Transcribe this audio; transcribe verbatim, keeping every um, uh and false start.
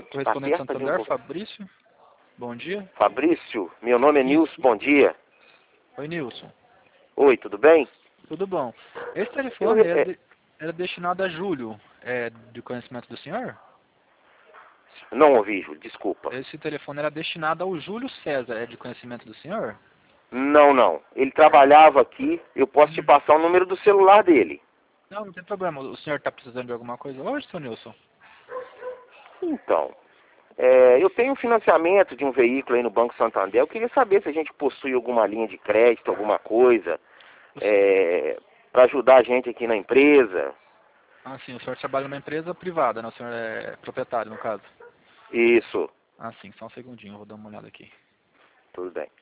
Correspondente Tá perto de um Santander, pouco. Fabrício. Bom dia. Fabrício, meu nome é Nilson, bom dia. Oi, Nilson. Oi, tudo bem? Tudo bom. Esse Eu, telefone era, é, de- era destinado a Júlio, é, de conhecimento do senhor? não ouvi, Júlio, desculpa. Esse telefone era destinado ao Júlio César, é de conhecimento do senhor? Não, não. Ele trabalhava aqui, eu posso te Hum. passar o número do celular dele. Não, não tem problema. O senhor está precisando de alguma coisa hoje, seu Nilson? Então, é, eu tenho um financiamento de um veículo aí no Banco Santander. Eu queria saber se a gente possui alguma linha de crédito, alguma coisa, é, para ajudar a gente aqui na empresa. Ah, sim, o senhor trabalha numa empresa privada, né? O senhor é proprietário, no caso. Isso, Ah, sim, só um segundinho, eu vou dar uma olhada aqui. tudo bem.